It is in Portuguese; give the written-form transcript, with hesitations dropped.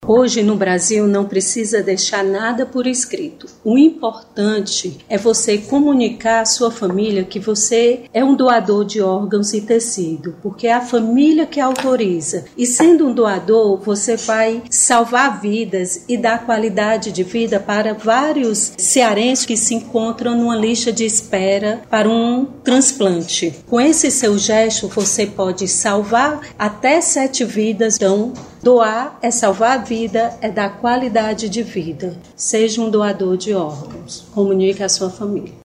Hoje no Brasil não precisa deixar nada por escrito. O importante é você comunicar à sua família que você é um doador de órgãos e tecido, porque é a família que autoriza. E sendo um doador, você vai salvar vidas e dar qualidade de vida para vários cearenses que se encontram numa lista de espera para um transplante. Com esse seu gesto, você pode salvar até 7 vidas. Então, doar é salvar a vida, é dar qualidade de vida. Seja um doador de órgãos. Comunique à sua família.